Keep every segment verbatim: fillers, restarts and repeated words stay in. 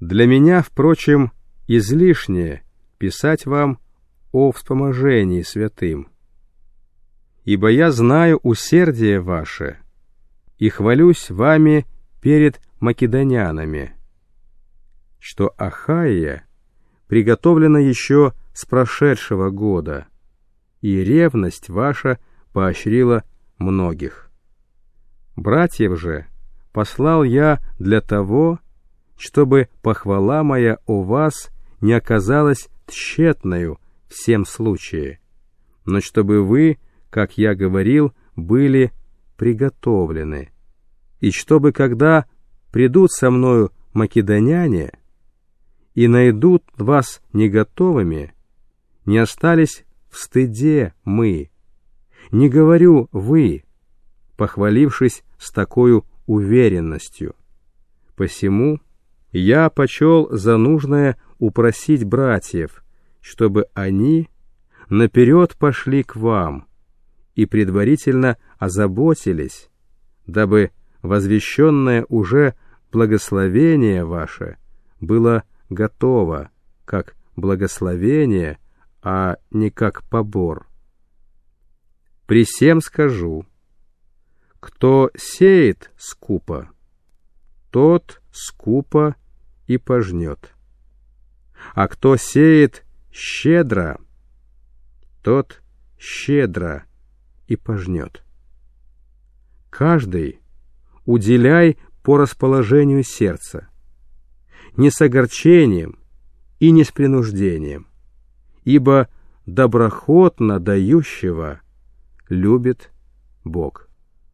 Для меня, впрочем, излишнее писать вам о вспоможении святым, ибо я знаю усердие ваше и хвалюсь вами перед македонянами, что Ахайя приготовлена еще с прошедшего года, и ревность ваша поощрила многих. Братьев же послал я для того, чтобы похвала моя о вас не оказалась тщетною в сем случае, но чтобы вы, как я говорил, были приготовлены, и чтобы, когда придут со мною македоняне и найдут вас не готовыми, не остались в стыде мы, не говорю вы, похвалившись с такою уверенностью. Посему я почел за нужное упросить братьев, чтобы они наперед пошли к вам и предварительно озаботились, дабы возвещенное уже благословение ваше было готово, как благословение, а не как побор. При сем скажу: кто сеет скупо, тот скупо и пожнет, а кто сеет щедро, тот щедро и пожнет. Каждый уделяй по расположению сердца, не с огорчением и не с принуждением, ибо доброхотно дающего любит Бог.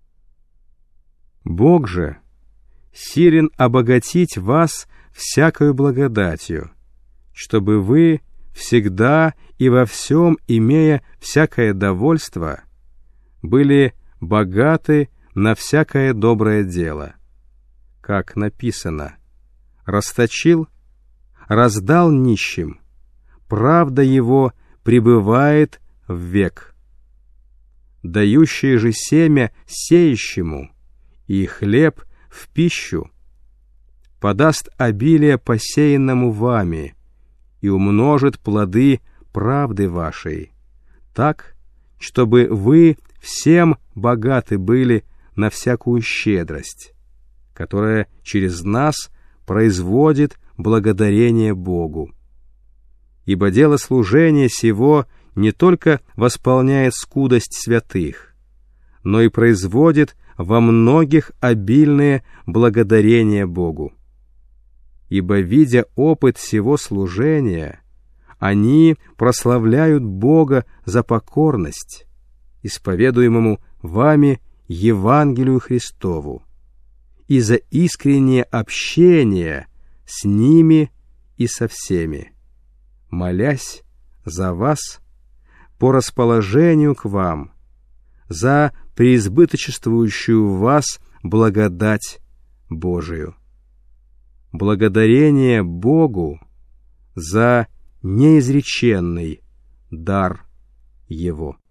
Бог же силен обогатить вас всякою благодатью, чтобы вы всегда и во всем, имея всякое довольство, были богаты на всякое доброе дело. Как написано: расточил, раздал нищим, правда его пребывает в век. Дающий же семя сеющему и хлеб в пищу подаст обилие посеянному вами и умножит плоды правды вашей, так, чтобы вы всем богаты были на всякую щедрость, которая через нас производит благодарение Богу. Ибо дело служения сего не только восполняет скудость святых, но и производит во многих обильное благодарение Богу. Ибо, видя опыт всего служения, они прославляют Бога за покорность, исповедуемому вами Евангелию Христову, и за искреннее общение с ними и со всеми, молясь за вас по расположению к вам, за преизбыточествующую в вас благодать Божию. Благодарение Богу за неизреченный дар Его.